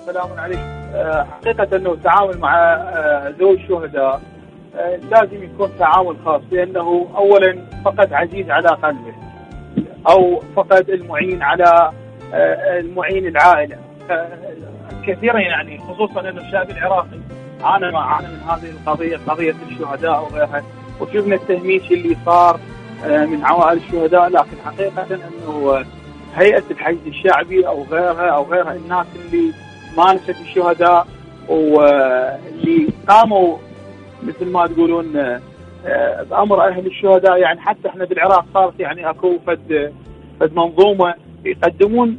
سلام عليكم. حقيقة أنه التعامل مع ذوي الشهداء لازم يكون تعامل خاص، لأنه أولا فقد عزيز على قلبه، أو فقد المعين على المعين العائلة كثيرا، يعني خصوصا أن الشعب العراقي عانى من هذه القضية، قضية الشهداء وغيرها، وشفنا التهميش اللي صار من عوائل الشهداء. لكن حقيقة أنه هيئة الحشد الشعبي أو غيرها الناس اللي مارست الشهداء واللي قاموا مثل ما تقولون بأمر أهل الشهداء، يعني حتى احنا بالعراق صارت يعني اكو فد منظومة يقدمون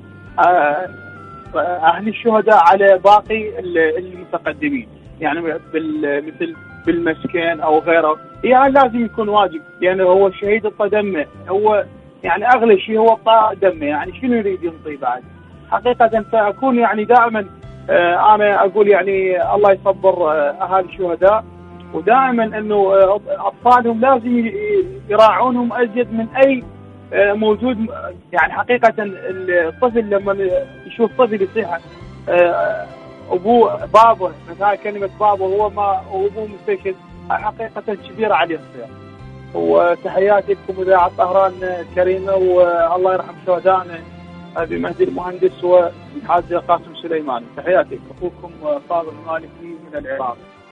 أهل الشهداء على باقي المتقدمين، يعني مثل بالمسكن أو غيره. يعني لازم يكون واجب، يعني هو الشهيد الطا دمه، هو يعني أغلى شيء هو الطاء دمه، يعني شنو يريد ينطي بعد؟ حقيقة فأكون يعني دائما أنا أقول يعني الله يصبر أهالي الشهداء، ودائما أنه أطفالهم لازم يراعونهم أزيد من أي موجود. يعني حقيقة الطفل لما يشوف طفل يصيح أبوه بابه، مثلا كلمة بابه هو ما أبوه مستشهد، حقيقة كبيرة عليه الصيام. وتحياتي لكم إذاعة طهران الكريمة، والله يرحم شهدائنا أبي مهدي المهندس والحاج قاسم سليماني. تحياتي، أخوكم فاضل المالكي من العراق.